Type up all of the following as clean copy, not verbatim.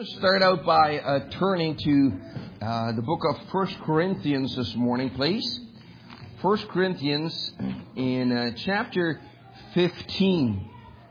going to start out by turning to the book of 1 Corinthians this morning, please. 1 Corinthians in chapter 15.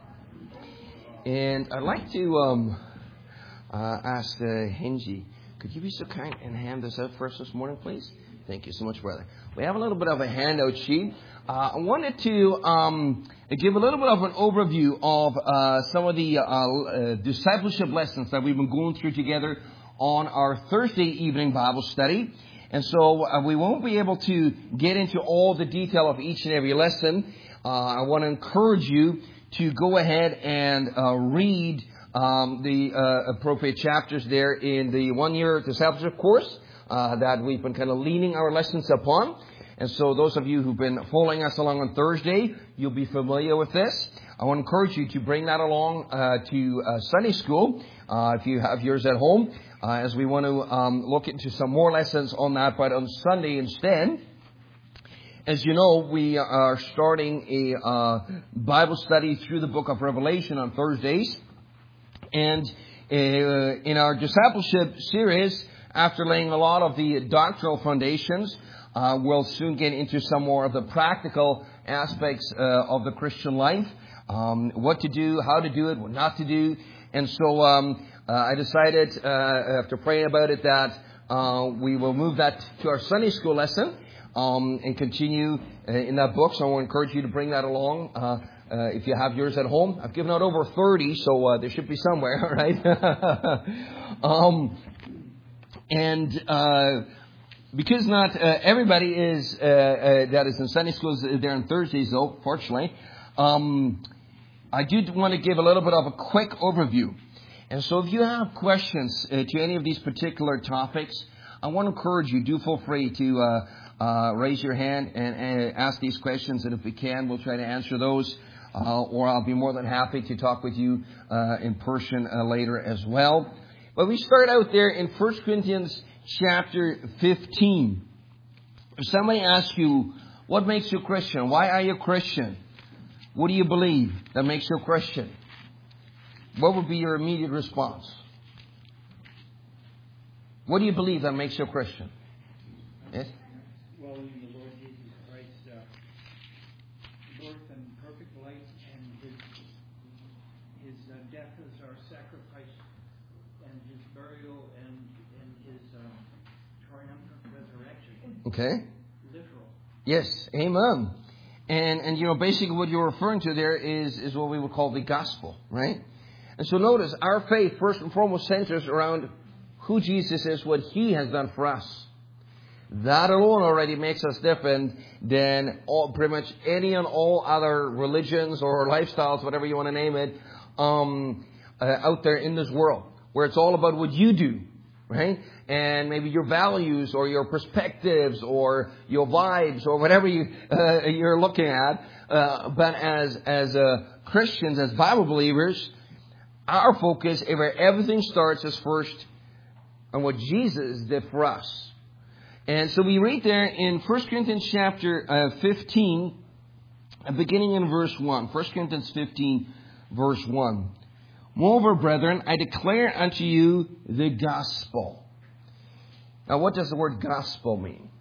And I'd like to ask Henji, could you be so kind and hand this out for us this morning, please? Thank you so much, brother. We have a little bit of a handout sheet. I wanted to give a little bit of an overview of some of the discipleship lessons that we've been going through together on our Thursday evening Bible study. And so we won't be able to get into all the detail of each and every lesson. I want to encourage you to go ahead and read the appropriate chapters there in the one-year discipleship course that we've been kind of leaning our lessons upon. And so those of you who've been following us along on Thursday, you'll be familiar with this. I want to encourage you to bring that along to Sunday school if you have yours at home, as we want to look into some more lessons on that, but on Sunday instead. As you know, we are starting a Bible study through the book of Revelation on Thursdays. And in our discipleship series, after laying a lot of the doctrinal foundations, we'll soon get into some more of the practical aspects of the Christian life. What to do, how to do it, what not to do. And so I decided, after praying about it, that we will move that to our Sunday school lesson and continue in that book. So I want to encourage you to bring that along. If you have yours at home, I've given out over 30, so there should be somewhere, all right? Because not everybody is that is in Sunday schools there on Thursdays, though, fortunately, I do want to give a little bit of a quick overview. And so if you have questions to any of these particular topics, I want to encourage you, do feel free to raise your hand and ask these questions. And if we can, we'll try to answer those. Or I'll be more than happy to talk with you in person later as well. But we start out there in 1 Corinthians chapter 15. If somebody asks you, what makes you a Christian? Why are you a Christian? What do you believe that makes you a Christian? What would be your immediate response? What do you believe that makes you a Christian? Yes? Well, in the Lord Jesus Christ's birth and perfect life, and his death as our sacrifice, and his burial, and his triumphant resurrection. Okay. Literal. Yes. Amen. And you know, basically what you're referring to there is what we would call the gospel, right? And so notice, our faith first and foremost centers around who Jesus is, what He has done for us. That alone already makes us different than pretty much any and all other religions or lifestyles, whatever you want to name it, out there in this world, where it's all about what you do, right? And maybe your values or your perspectives or your vibes or whatever you're looking at. But as Christians, as Bible believers, our focus, everything starts as first on what Jesus did for us. And so we read there in 1 Corinthians chapter 15, beginning in verse 1. 1 Corinthians 15, verse 1. Moreover, brethren, I declare unto you the gospel. Now, what does the word gospel mean?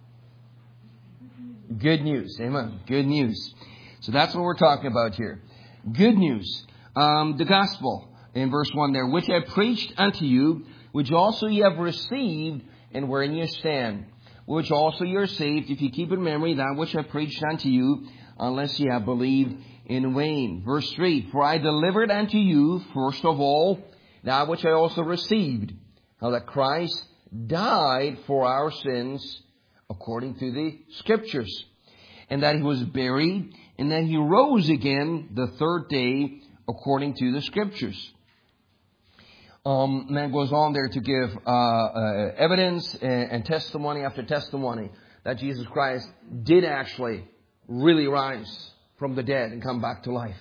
Good news. Amen. Good news. So that's what we're talking about here. Good news. The gospel in verse 1 there, which I preached unto you, which also ye have received, and wherein ye stand, which also ye are saved, if ye keep in memory that which I preached unto you, unless ye have believed in vain. Verse 3, for I delivered unto you, first of all, that which I also received, how that Christ died for our sins, according to the Scriptures, and that He was buried, and that He rose again the third day, according to the Scriptures. And then goes on there to give evidence and testimony after testimony that Jesus Christ did actually really rise from the dead and come back to life.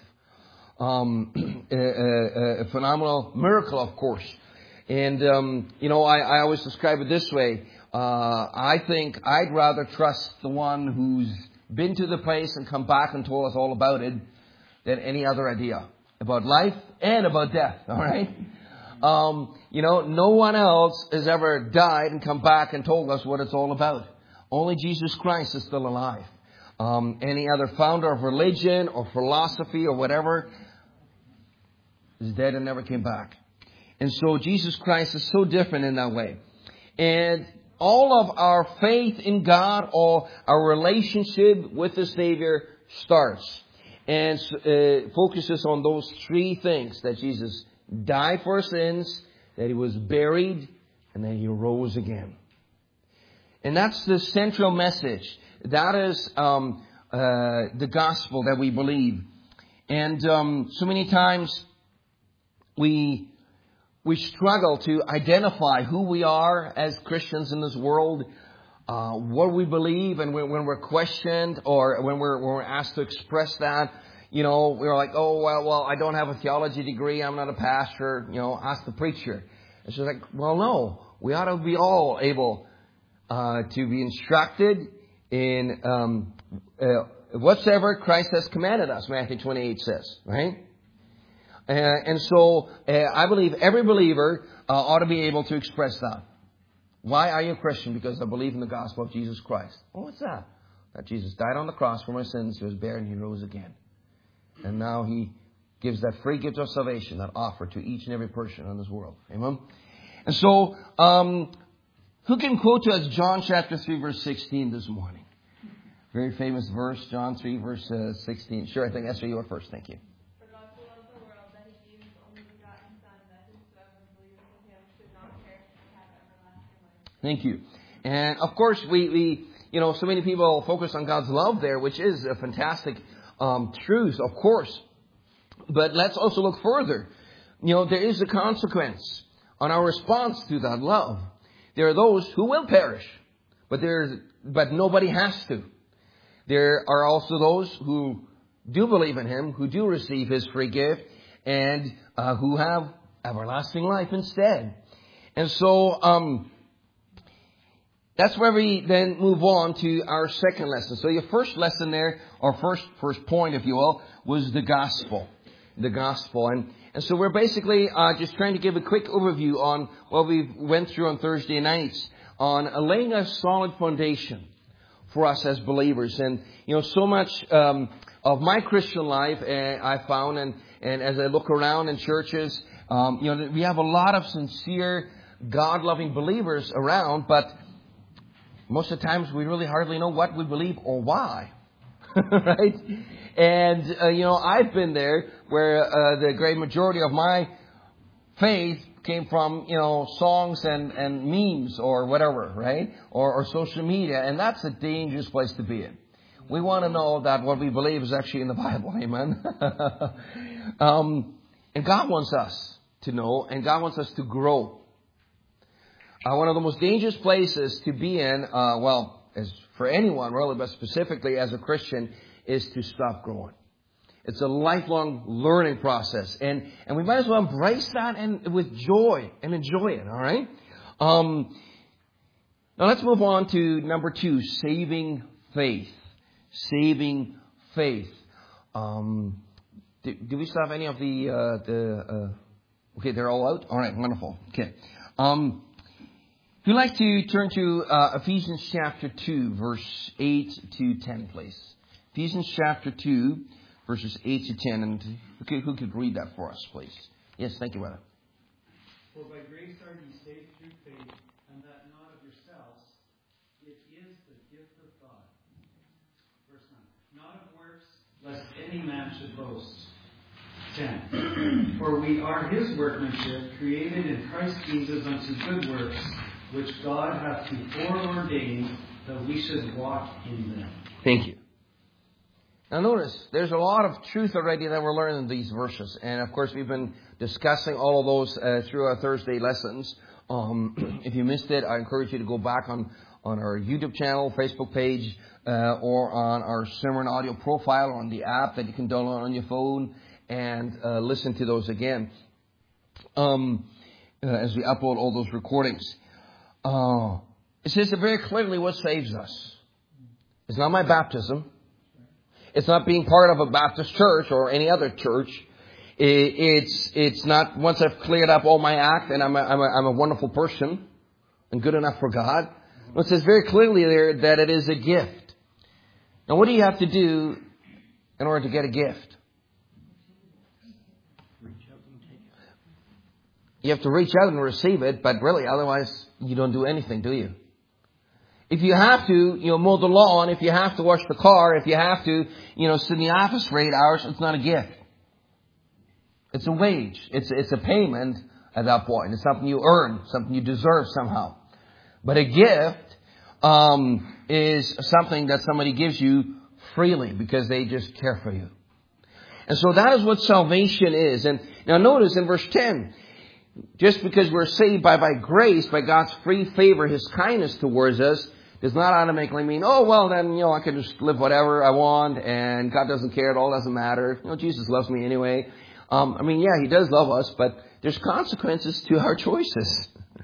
A phenomenal miracle, of course. And, you know, I always describe it this way. I think I'd rather trust the one who's been to the place and come back and told us all about it than any other idea about life and about death, all right? No one else has ever died and come back and told us what it's all about. Only Jesus Christ is still alive. Any other founder of religion or philosophy or whatever is dead and never came back. And so Jesus Christ is so different in that way. And all of our faith in God or our relationship with the Savior starts and focuses on those three things: that Jesus died for our sins, that He was buried, and that He rose again. And that's the central message. That is the gospel that we believe. And so many times we struggle to identify who we are as Christians in this world, what we believe, and when we're questioned or when we're asked to express that, we're like, oh, well, I don't have a theology degree, I'm not a pastor, ask the preacher. And she's like, well, no, we ought to be all able to be instructed in whatsoever Christ has commanded us, Matthew 28 says, right? And so I believe every believer ought to be able to express that. Why are you a Christian? Because I believe in the gospel of Jesus Christ. Well, what's that? That Jesus died on the cross for my sins, He was buried, and He rose again. And now He gives that free gift of salvation, that offer to each and every person in this world. Amen? And so, who can quote to us John chapter 3, verse 16 this morning? Very famous verse, John 3, verse 16. Sure, I think Esther, you are first. Thank you. Thank you. And of course, we so many people focus on God's love there, which is a fantastic truth, of course. But let's also look further. There is a consequence on our response to that love. There are those who will perish, but nobody has to. There are also those who do believe in Him, who do receive His free gift, and who have everlasting life instead. And so, that's where we then move on to our second lesson. So your first lesson there, or first point, if you will, was the gospel. The gospel. And so we're basically just trying to give a quick overview on what we went through on Thursday nights on laying a solid foundation for us as believers. And, so much of my Christian life I found, and as I look around in churches, we have a lot of sincere, God-loving believers around, but most of the times we really hardly know what we believe or why. Right? And, I've been there where the great majority of my faith came from, songs and memes or whatever, right? Or social media. And that's a dangerous place to be in. We want to know that what we believe is actually in the Bible. Amen. And God wants us to know, and God wants us to grow. One of the most dangerous places to be in, as for anyone really, but specifically as a Christian, is to stop growing. It's a lifelong learning process, and we might as well embrace that and with joy and enjoy it. All right. Now let's move on to number 2: saving faith. Saving faith. Do we still have any of the? Okay, they're all out. All right, wonderful. Okay. If you'd like to turn to Ephesians chapter 2, verse 8 to 10, please. Ephesians chapter 2, verses 8 to 10. And who could read that for us, please? Yes, thank you, brother. For by grace are ye saved through faith, and that not of yourselves. It is the gift of God. Verse 9. Not of works, lest any man should boast. 10. For we are His workmanship, created in Christ Jesus unto good works, which God hath before ordained that we should walk in them. Thank you. Now notice, there's a lot of truth already that we're learning in these verses. And of course, we've been discussing all of those through our Thursday lessons. If you missed it, I encourage you to go back on our YouTube channel, Facebook page, or on our sermon audio profile, or on the app that you can download on your phone, and listen to those again as we upload all those recordings. It says very clearly what saves us. It's not my baptism. It's not being part of a Baptist church or any other church. It's not once I've cleared up all my act and I'm a wonderful person and good enough for God. No, it says very clearly there that it is a gift. Now, what do you have to do in order to get a gift? You have to reach out and receive it, but really, otherwise, you don't do anything, do you? If you have to, mow the lawn, if you have to wash the car, if you have to, sit in the office for 8 hours, it's not a gift. It's a wage. It's a payment at that point. It's something you earn, something you deserve somehow. But a gift is something that somebody gives you freely because they just care for you. And so that is what salvation is. And now notice in verse 10, just because we're saved by grace, by God's free favor, His kindness towards us, does not automatically mean, oh, well, then, I can just live whatever I want and God doesn't care, it all doesn't matter. Jesus loves me anyway. He does love us, but there's consequences to our choices.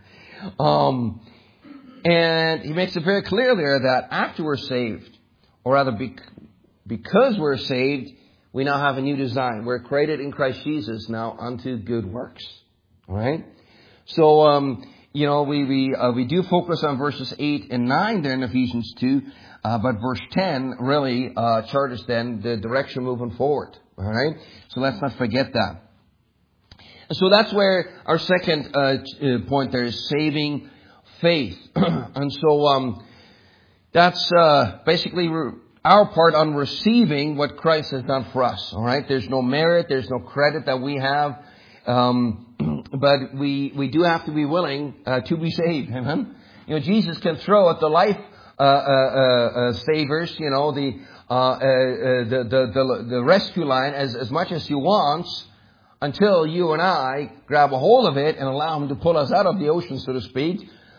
And He makes it very clear there that after we're saved, or rather because we're saved, we now have a new design. We're created in Christ Jesus now unto good works. All right? So, we do focus on verses 8 and 9 there in Ephesians 2, but verse 10 really charts then the direction moving forward. All right? So let's not forget that. And so that's where our second point there is saving faith. And so that's basically our part on receiving what Christ has done for us. All right? There's no merit, there's no credit that we have. But we do have to be willing to be saved. Amen. Jesus can throw at the life savers, the rescue line as much as He wants, until you and I grab a hold of it and allow Him to pull us out of the ocean, so to speak.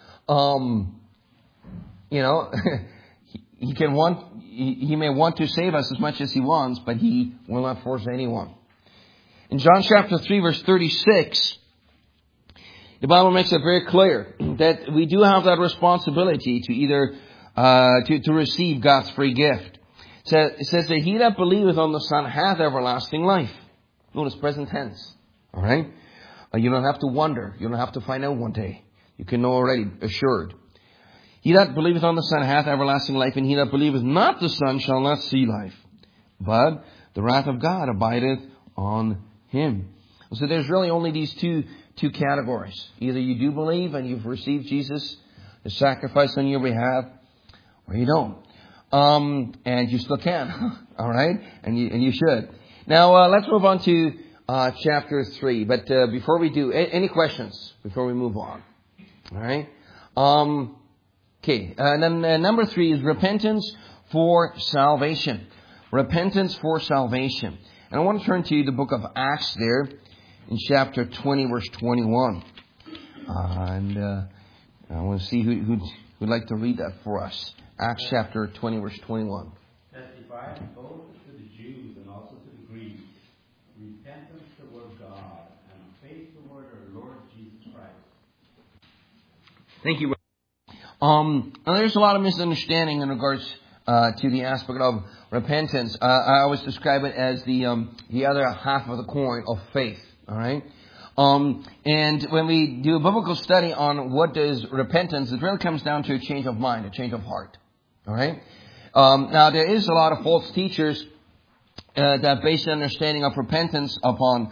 He may want to save us as much as He wants, but He will not force anyone. In John chapter 3, verse 36, the Bible makes it very clear that we do have that responsibility to either to receive God's free gift. It says that he that believeth on the Son hath everlasting life. Notice present tense. All right? You don't have to wonder. You don't have to find out one day. You can know already, assured. He that believeth on the Son hath everlasting life, and he that believeth not the Son shall not see life. But the wrath of God abideth on him. So there's really only these two categories. Either you do believe and you've received Jesus, the sacrifice on your behalf, or you don't. And you still can. All right? And you should. Now, let's move on to chapter 3. But before we do, any questions before we move on? All right? Okay. And then number 3 is repentance for salvation. Repentance for salvation. And I want to turn to the book of Acts there in chapter 20, verse 21. And I want to see who would like to read that for us. Acts chapter 20, verse 21. Testifying both to the Jews and also to the Greeks, repentance toward God and faith toward our Lord Jesus Christ. Thank you. There's a lot of misunderstanding in regards to the aspect of repentance. I always describe it as the other half of the coin of faith. All right. And when we do a biblical study on what is repentance, it really comes down to a change of mind, a change of heart. All right. Now there is a lot of false teachers that base their understanding of repentance upon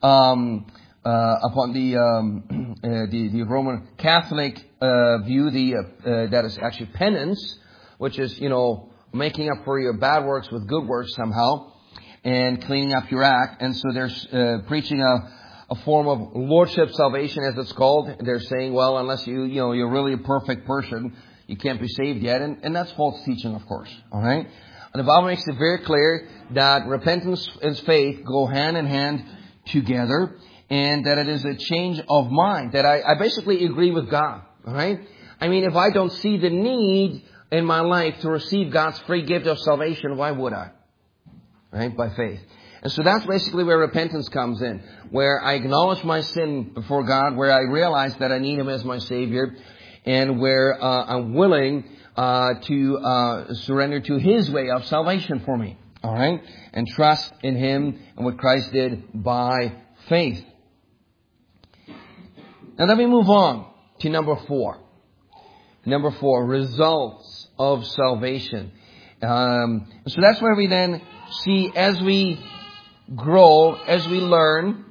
the Roman Catholic view, that is actually penance, which is making up for your bad works with good works somehow, and cleaning up your act. And so they're preaching a form of lordship salvation, as it's called. They're saying, well, unless you're really a perfect person, you can't be saved yet. And that's false teaching, of course. All right. And the Bible makes it very clear that repentance and faith go hand in hand together, and that it is a change of mind. That I basically agree with God. All right. I mean, if I don't see the need in my life to receive God's free gift of salvation, why would I? Right? By faith. And so that's basically where repentance comes in, where I acknowledge my sin before God, where I realize that I need Him as my Savior, and where I'm willing to surrender to His way of salvation for me. All right? And trust in Him and what Christ did by faith. Now let me move on to number 4. Number 4, results of salvation. So that's where we then see, as we grow, as we learn,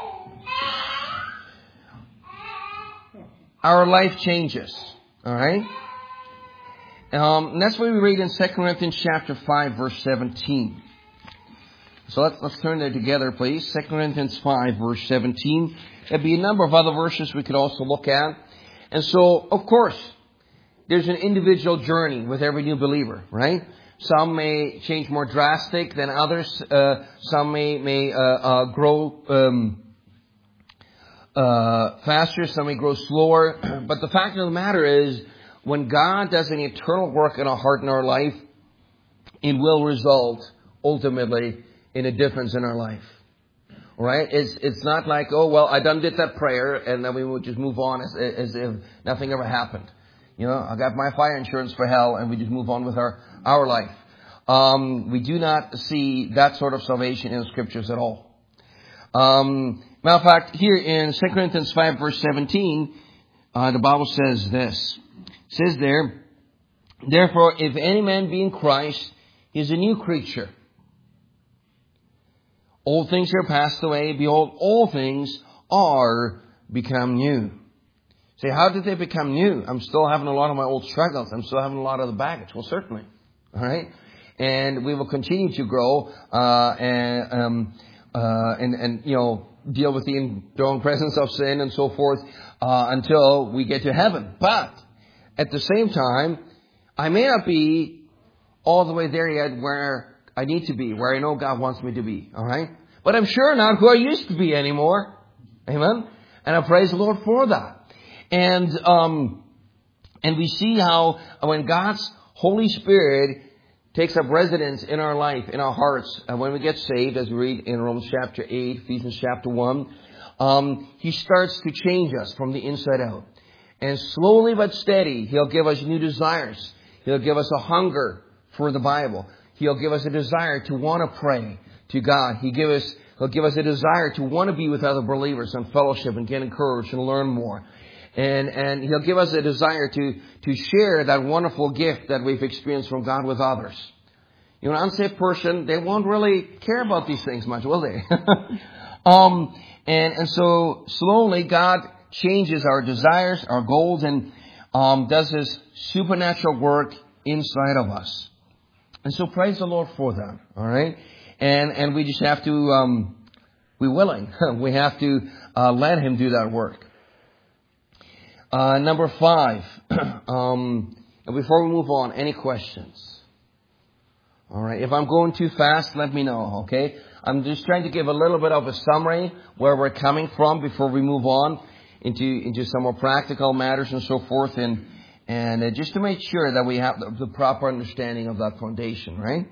our life changes. All right? And that's what we read in 2 Corinthians chapter 5, verse 17. So let's turn there together, please. 2 Corinthians 5, verse 17. There'd be a number of other verses we could also look at. And so, of course, there's an individual journey with every new believer, right? Some may change more drastic than others. Some may grow faster. Some may grow slower. But the fact of the matter is, when God does an eternal work in our heart and our life, it will result ultimately in a difference in our life. All right? It's not like, oh, well, I done did that prayer, and then we would just move on as if nothing ever happened. You know, I got my fire insurance for hell, and we just move on with our life. We do not see that sort of salvation in the Scriptures at all. Matter of fact, here in 2 Corinthians 5, verse 17, the Bible says this. It says there, therefore, if any man be in Christ, he is a new creature. Old things are passed away. Behold, all things are become new. Say, how did they become new? I'm still having a lot of my old struggles. I'm still having a lot of the baggage. Well, certainly. All right? And we will continue to grow and you know, deal with the indwelling presence of sin and so forth until we get to heaven. But at the same time, I may not be all the way there yet where I need to be, where I know God wants me to be. All right? But I'm sure not who I used to be anymore. Amen? And I praise the Lord for that. And we see how when God's Holy Spirit takes up residence in our life, in our hearts, when we get saved, as we read in Romans chapter 8, Ephesians chapter 1, He starts to change us from the inside out. And slowly but steady, He'll give us new desires. He'll give us a hunger for the Bible. He'll give us a desire to want to pray to God. He'll give us a desire to want to be with other believers and fellowship and get encouraged and learn more. And He'll give us a desire to share that wonderful gift that we've experienced from God with others. You know, an unsaved person, they won't really care about these things much, will they? And so slowly God changes our desires, our goals, and does His supernatural work inside of us. And so praise the Lord for that. All right? And we just have to be willing. We have to let Him do that work. Number 5. Before we move on, any questions? All right. If I'm going too fast, let me know. Okay. I'm just trying to give a little bit of a summary where we're coming from before we move on into some more practical matters and so forth, and just to make sure that we have the proper understanding of that foundation, right?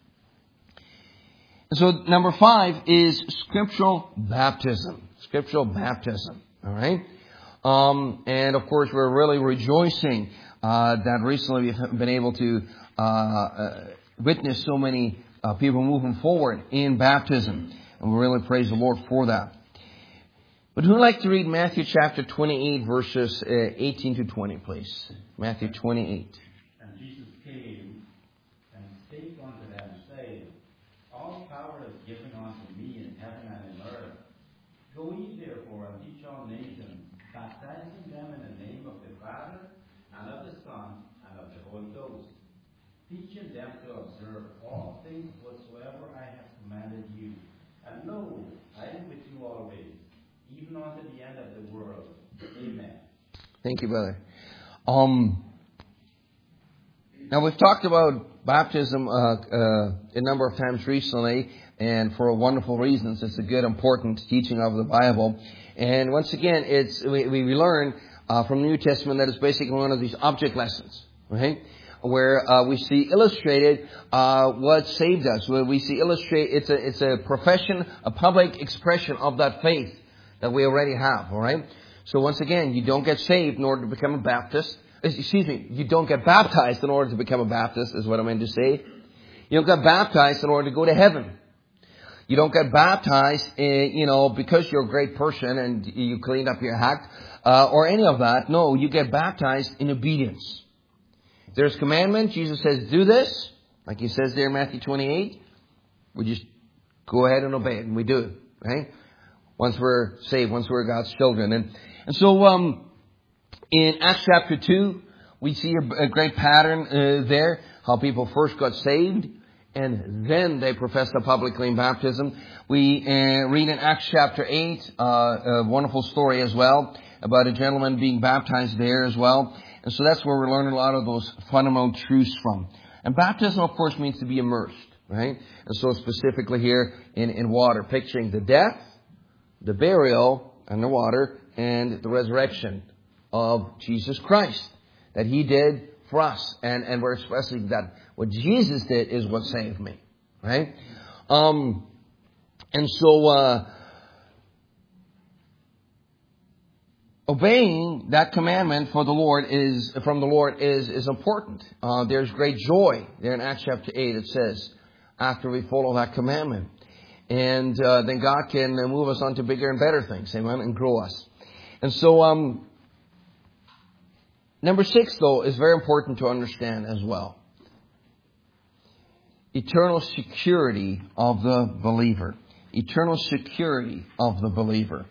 So number 5 is scriptural baptism. Scriptural baptism. All right. And of course, we're really rejoicing that recently we've been able to witness so many people moving forward in baptism, and we really praise the Lord for that. But who'd like to read Matthew chapter 28, verses 18 to 20, please? Matthew 28. And Jesus came and spake unto them, saying, all power is given unto me in heaven and in earth. Go ye therefore and teach all nations, baptizing them in the name of the Father, and of the Son, and of the Holy Ghost, teaching them to observe all things whatsoever I have commanded you. And lo, I am with you always, even unto the end of the world. Amen. Thank you, brother. Now, we've talked about baptism a number of times recently, and for wonderful reasons. It's a good, important teaching of the Bible. And once again, we learn from the New Testament that it's basically one of these object lessons, right? Where we see illustrated what saved us. Where we see it's a profession, a public expression of that faith that we already have, all right? So once again, you don't get saved in order to become a Baptist. You don't get baptized in order to become a Baptist, is what I meant to say. You don't get baptized in order to go to heaven. You don't get baptized, because you're a great person and you cleaned up your act, or any of that. No, you get baptized in obedience. If there's commandment, Jesus says, do this, like he says there in Matthew 28. We just go ahead and obey it, and we do it, right? Once we're saved, once we're God's children. And so, in Acts chapter 2, we see a great pattern there, how people first got saved, and then they professed publicly in baptism. We read in Acts chapter 8 a wonderful story as well about a gentleman being baptized there as well. And so that's where we're learning a lot of those fundamental truths from. And baptism, of course, means to be immersed, right? And so specifically here in water, picturing the death, the burial, and the water, and the resurrection of Jesus Christ that He did for us. And we're expressing that what Jesus did is what saved me, right? And so, obeying that commandment from the Lord is important. There's great joy there in Acts chapter 8. It says, after we follow that commandment. And then God can move us on to bigger and better things, amen, and grow us. And so, number 6, though, is very important to understand as well. Eternal security of the believer. Eternal security of the believer.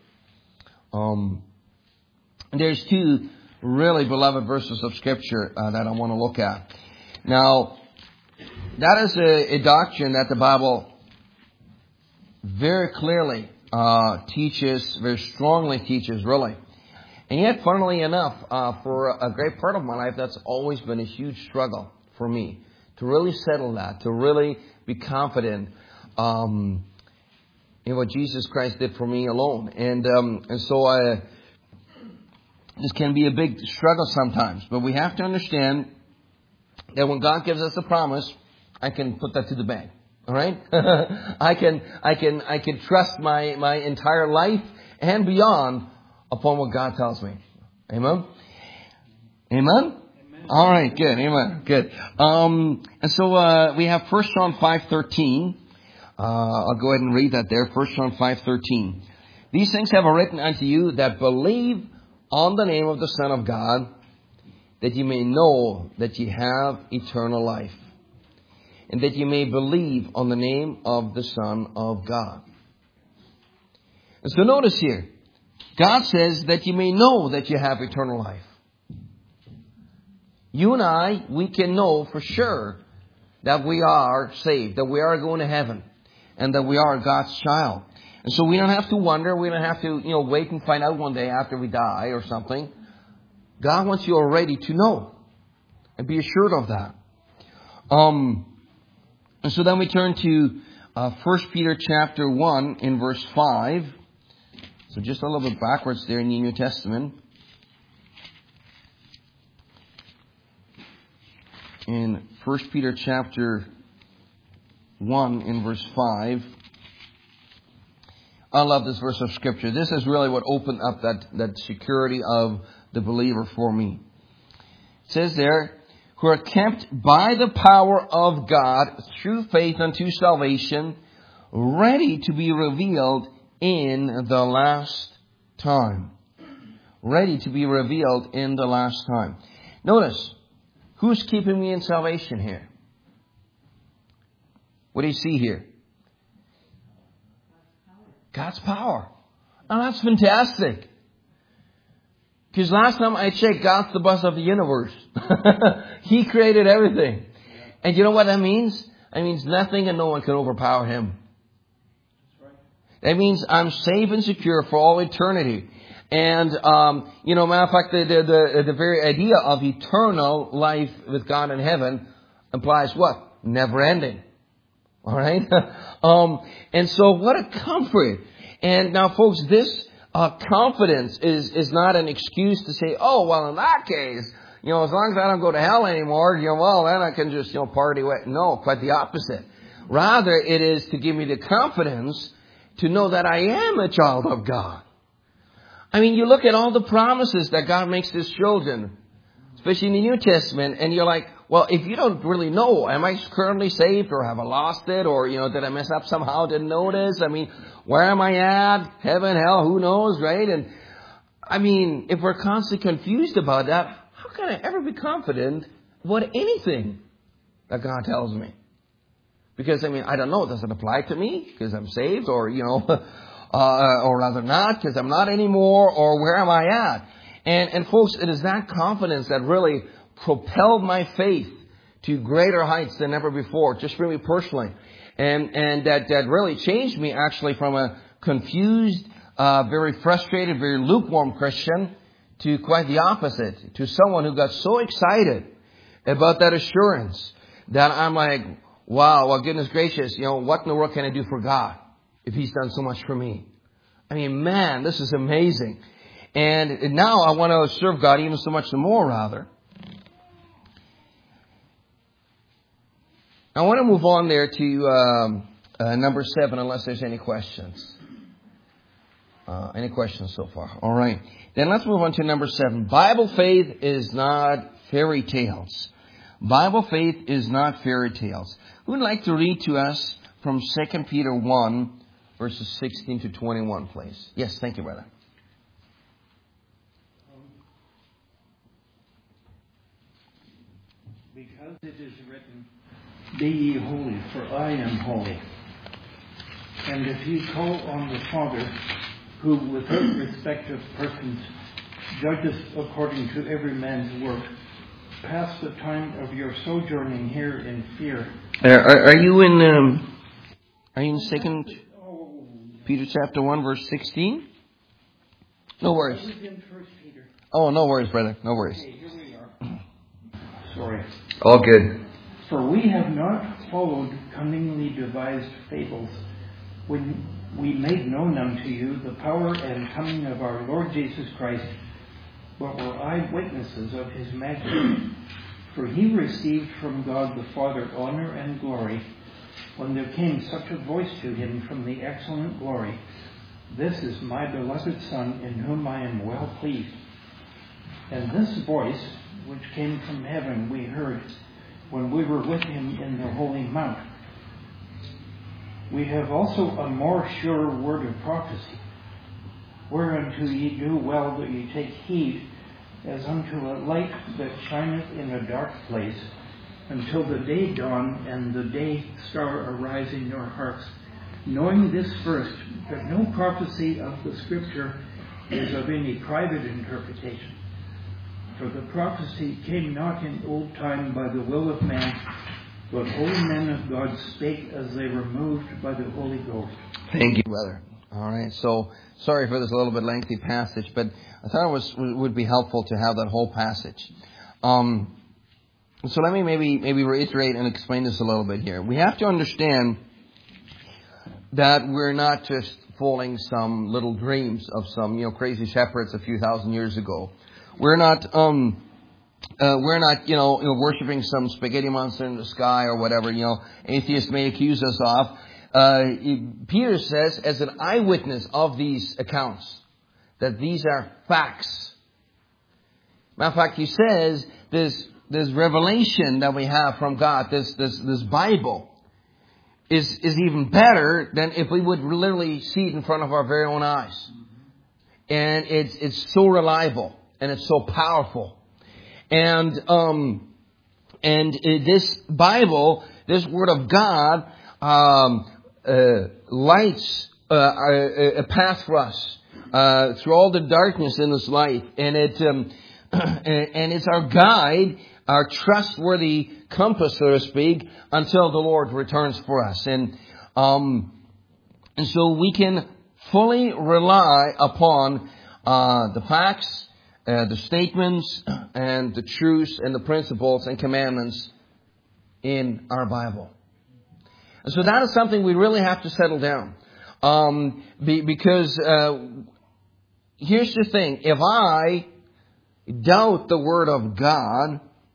There's 2 really beloved verses of Scripture that I want to look at. Now, that is a doctrine that the Bible very clearly teaches, very strongly teaches, really. And yet, funnily enough, for a great part of my life, that's always been a huge struggle for me. To really settle that, to really be confident in what Jesus Christ did for me alone. And so this can be a big struggle sometimes. But we have to understand that when God gives us a promise, I can put that to the bank. All right? I can trust my entire life and beyond upon what God tells me. Amen? Amen? All right, good. Amen. Good. And so we have 1 John 5:13. I'll go ahead and read that there. 1 John 5:13. These things have I written unto you that believe on the name of the Son of God, that you may know that ye have eternal life, and that you may believe on the name of the Son of God. And so notice here, God says that you may know that you have eternal life. You and I, we can know for sure that we are saved, that we are going to heaven, and that we are God's child. And so we don't have to wonder, we don't have to, wait and find out one day after we die or something. God wants you already to know and be assured of that. And so then we turn to 1 Peter chapter 1 in verse 5. So just a little bit backwards there in the New Testament. In 1 Peter chapter 1 in verse 5. I love this verse of Scripture. This is really what opened up that security of the believer for me. It says there, who are kept by the power of God through faith unto salvation, ready to be revealed in the last time. Ready to be revealed in the last time. Notice, who's keeping me in salvation here? What do you see here? God's power. Now that's fantastic. Because last time I checked, God's the boss of the universe. He created everything. And you know what that means? That means nothing and no one can overpower Him. That means I'm safe and secure for all eternity. And, matter of fact, the very idea of eternal life with God in heaven implies what? Never ending. All right? And so what a comfort. And now, folks, this confidence is not an excuse to say, oh, well, in that case, as long as I don't go to hell anymore, then I can just, party away. No, quite the opposite. Rather, it is to give me the confidence to know that I am a child of God. I mean, you look at all the promises that God makes His children, especially in the New Testament, and you're like, Well, if you don't really know, am I currently saved or have I lost it or, did I mess up somehow, didn't notice? I mean, where am I at? Heaven, hell, who knows, right? And I mean, if we're constantly confused about that, how can I ever be confident about anything that God tells me? Because, I don't know, does it apply to me because I'm saved or, or rather not because I'm not anymore, or where am I at? And folks, it is that confidence that really propelled my faith to greater heights than ever before, just for me personally. And that really changed me actually from a confused, very frustrated, very lukewarm Christian to quite the opposite, to someone who got so excited about that assurance that I'm like, wow, well, goodness gracious, what in the world can I do for God if He's done so much for me? Man, this is amazing. And now I want to serve God even so much the more, rather. I want to move on there to number 7, unless there's any questions. Any questions so far? All right. Then let's move on to number 7. Bible faith is not fairy tales. Bible faith is not fairy tales. Who would like to read to us from 2 Peter 1, verses 16 to 21, please? Yes, thank you, brother. Because it is written, "Be ye holy, for I am holy." And if ye call on the Father, who without respect of persons judgeth according to every man's work, pass the time of your sojourning here in fear. Are you in 2 Peter chapter 1, verse 16? No worries. Oh, no worries, brother. No worries. Okay, here we are. Sorry. All good. For we have not followed cunningly devised fables, when we made known unto you the power and coming of our Lord Jesus Christ, but were eyewitnesses of His majesty. For He received from God the Father honor and glory, when there came such a voice to Him from the excellent glory, "This is my beloved Son, in whom I am well pleased." And this voice, which came from heaven, we heard when we were with Him in the holy mount. We have also a more sure word of prophecy, whereunto ye do well that ye take heed, as unto a light that shineth in a dark place, until the day dawn and the day star arise in your hearts, knowing this first, that no prophecy of the Scripture is of any private interpretation. For the prophecy came not in old time by the will of man, but holy men of God spake as they were moved by the Holy Ghost. Thank you, brother. All right. So, sorry for this a little bit lengthy passage, but I thought it would be helpful to have that whole passage. So let me maybe reiterate and explain this a little bit here. We have to understand that we're not just following some little dreams of some crazy shepherds a few thousand years ago. We're not worshiping some spaghetti monster in the sky or whatever atheists may accuse us of. Peter says, as an eyewitness of these accounts, that these are facts. Matter of fact, he says this revelation that we have from God, this Bible, is even better than if we would literally see it in front of our very own eyes. And it's so reliable and it's so powerful. And this Bible, this Word of God, lights a path for us through all the darkness in this life, and it's our guide, our trustworthy compass, so to speak, until the Lord returns for us, and so we can fully rely upon the facts, the statements, and the truths, and the principles and commandments in our Bible. And so that is something we really have to settle down. Because here's the thing. If I doubt the Word of God,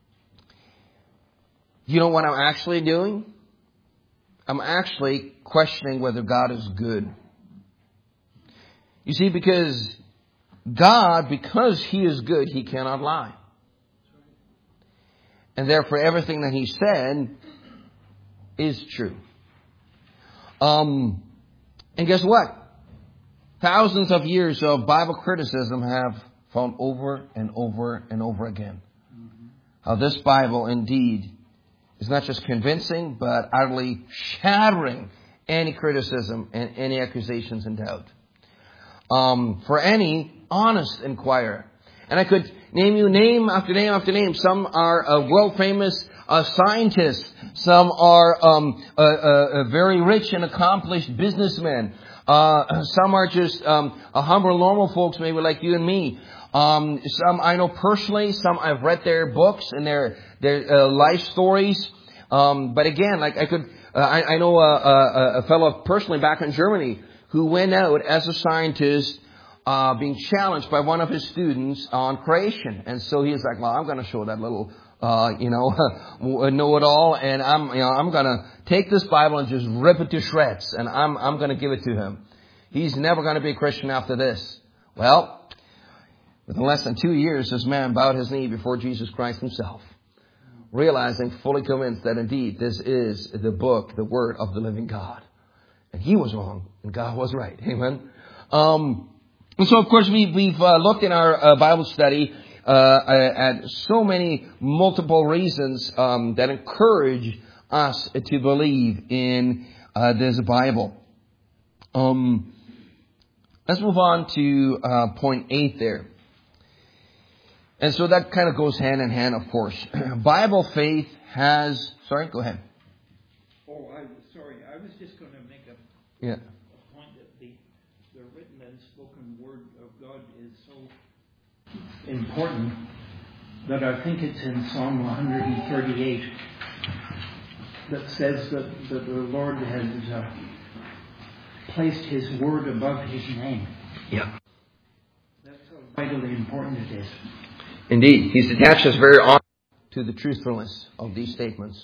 you know what I'm actually doing? I'm actually questioning whether God is good. You see, because God, because He is good, He cannot lie. And therefore, everything that he said is true. And guess what? Thousands of years of Bible criticism have found over and over and over again how this Bible indeed is not just convincing, but utterly shattering any criticism and any accusations and doubt. For any honest inquirer. And I could name you name after name after name. Some are world famous scientists. Some are very rich and accomplished businessmen. Some are just humble, normal folks, maybe like you and me. Some I know personally. Some I've read their books and their life stories. But again, like I know a fellow personally back in Germany who went out as a scientist, being challenged by one of his students on creation. And so he's like, well, I'm going to show that little, know-it-all. And I'm going to take this Bible and just rip it to shreds. And I'm going to give it to him. He's never going to be a Christian after this. Well, within less than 2 years, this man bowed his knee before Jesus Christ himself, realizing, fully convinced that indeed this is the book, the word of the living God. And he was wrong and God was right. Amen. And so, of course, we've looked in our Bible study at so many multiple reasons that encourage us to believe in this Bible. Let's move on to point 8 there. And so that kind of goes hand in hand, of course. Bible faith has... Sorry, go ahead. Oh, I was just going to make a point that the written and spoken word of God is so important that I think it's in Psalm 138 that says that the Lord has placed His word above His name. Yeah. That's how vitally important it is. Indeed. He's attached us very honor to the truthfulness of these statements.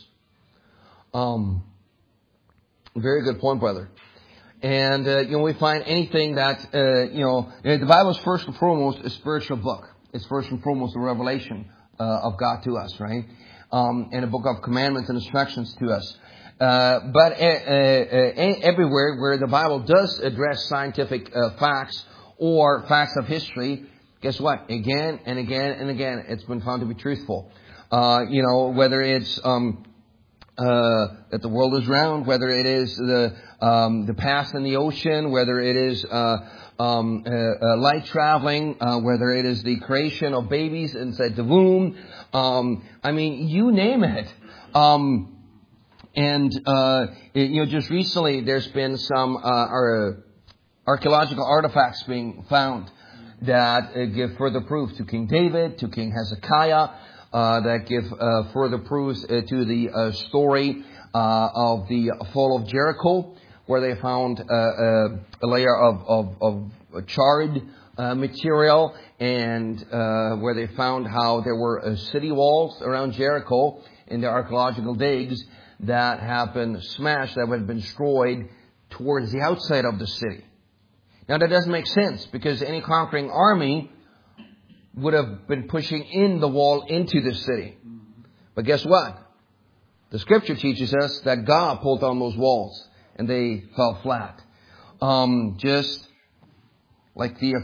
Very good point, brother. And, we find anything that, the Bible is first and foremost a spiritual book. It's first and foremost a revelation of God to us, right? And a book of commandments and instructions to us. But everywhere where the Bible does address scientific facts or facts of history, guess what? Again and again and again, it's been found to be truthful. Whether it's that the world is round, whether it is the past in the ocean, whether it is light traveling, whether it is the creation of babies inside the womb. You name it. Just recently there's been some archaeological artifacts being found that give further proof to King David, to King Hezekiah, that give further proofs to the story of the fall of Jericho, where they found a layer of charred material, and where they found how there were city walls around Jericho in the archaeological digs that have been smashed, that have been destroyed towards the outside of the city. Now that doesn't make sense, because any conquering army would have been pushing in the wall into the city. But guess what? The scripture teaches us that God pulled down those walls and they fell flat. Just like the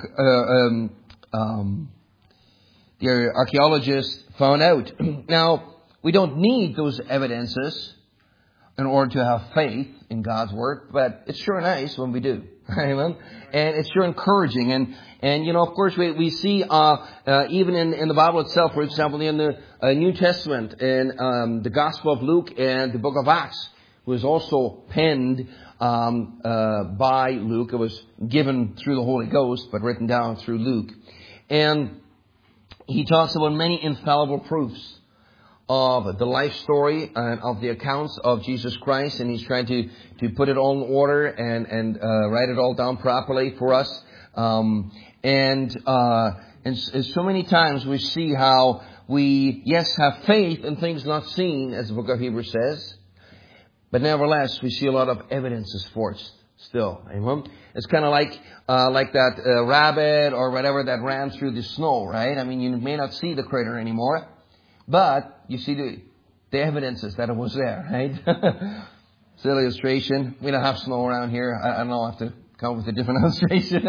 archaeologists found out. Now, we don't need those evidences in order to have faith in God's word, but it's sure nice when we do. Amen. And it's sure encouraging. And of course, we see, even in the Bible itself, for example, in the New Testament, in the Gospel of Luke and the book of Acts, was also penned, by Luke. It was given through the Holy Ghost, but written down through Luke. And he talks about many infallible proofs of the life story and of the accounts of Jesus Christ, and he's trying to put it all in order and write it all down properly for us. And so many times we see how we, yes, have faith in things not seen, as the book of Hebrews says, but nevertheless we see a lot of evidences for it still. Amen. It's kind of like that rabbit or whatever that ran through the snow, right? I mean, you may not see the critter anymore, But you see the evidences that it was there, right? Silly illustration. We don't have snow around here. I don't know. I have to come up with a different illustration.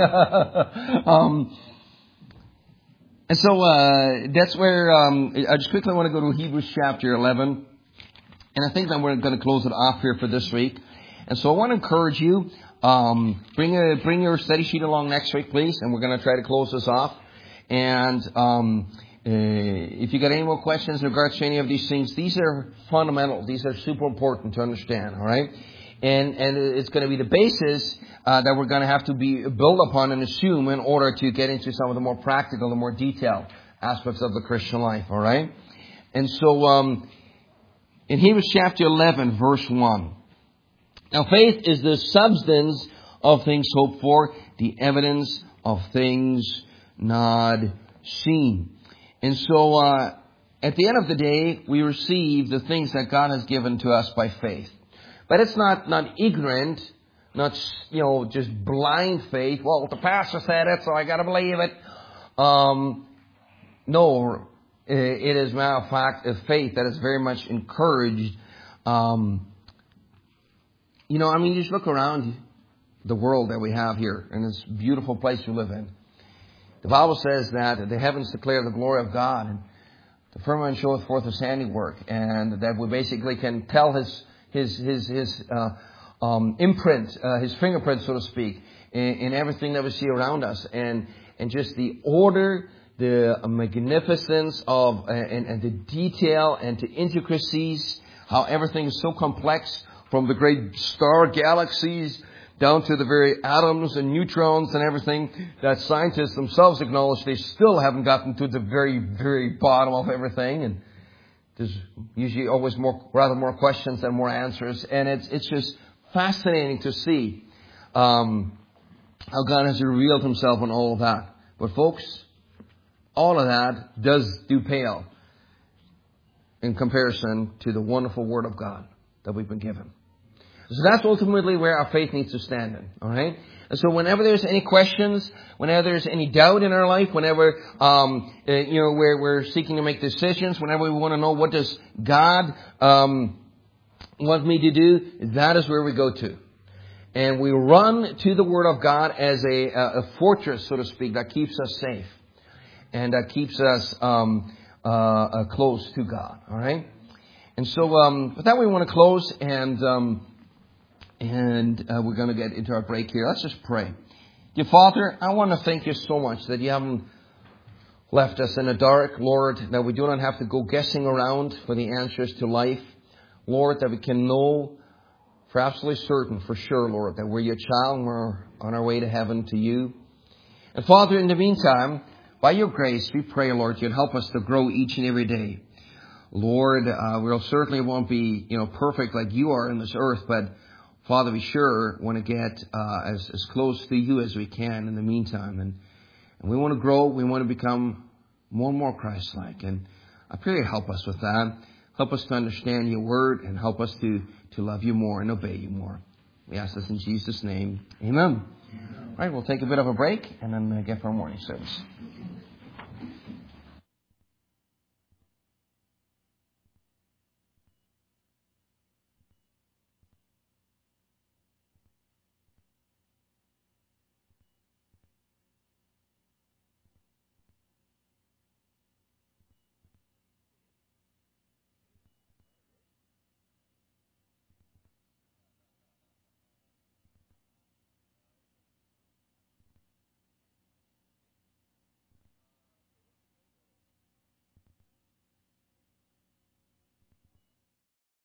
And so that's where I just quickly want to go to Hebrews chapter 11. And I think that we're going to close it off here for this week. And so I want to encourage you, bring your study sheet along next week, please. And we're going to try to close this off. And if you got any more questions in regards to any of these things, these are fundamental. These are super important to understand, all right? And it's going to be the basis that we're going to have to be built upon and assume in order to get into some of the more practical and more detailed aspects of the Christian life, all right? And so in Hebrews chapter 11, verse 1. Now faith is the substance of things hoped for, the evidence of things not seen. And so at the end of the day, we receive the things that God has given to us by faith. But it's not ignorant, not, just blind faith. Well, the pastor said it, so I got to believe it. No, it is, matter of fact, a faith that is very much encouraged. Just look around the world that we have here in this beautiful place we live in. The Bible says that the heavens declare the glory of God, and the firmament showeth forth His handiwork, and that we basically can tell His imprint, His fingerprint, so to speak, in everything that we see around us, and just the order, the magnificence of, and the detail and the intricacies, how everything is so complex, from the great star galaxies down to the very atoms and neutrons and everything that scientists themselves acknowledge they still haven't gotten to the very, very bottom of everything. And there's usually always more questions than more answers. And it's just fascinating to see how God has revealed Himself in all of that. But folks, all of that do pale in comparison to the wonderful Word of God that we've been given. So that's ultimately where our faith needs to stand in. All right. And so whenever there's any questions, whenever there's any doubt in our life, whenever we're seeking to make decisions, whenever we want to know what does God want me to do, that is where we go to, and we run to the Word of God as a fortress, so to speak, that keeps us safe and that keeps us close to God. All right. And so with that, we want to close and we're going to get into our break here. Let's just pray. Dear Father, I want to thank You so much that You haven't left us in the dark, Lord, that we do not have to go guessing around for the answers to life. Lord, that we can know for absolutely certain, for sure, Lord, that we're Your child and we're on our way to heaven to You. And Father, in the meantime, by Your grace, we pray, Lord, You'd help us to grow each and every day. Lord, we certainly won't be, perfect like You are in this earth, but Father, we sure want to get as close to You as we can in the meantime. And we want to grow. We want to become more and more Christ-like. And I pray You help us with that. Help us to understand Your Word and help us to love You more and obey You more. We ask this in Jesus' name. Amen. All right, we'll take a bit of a break and then get for our morning service.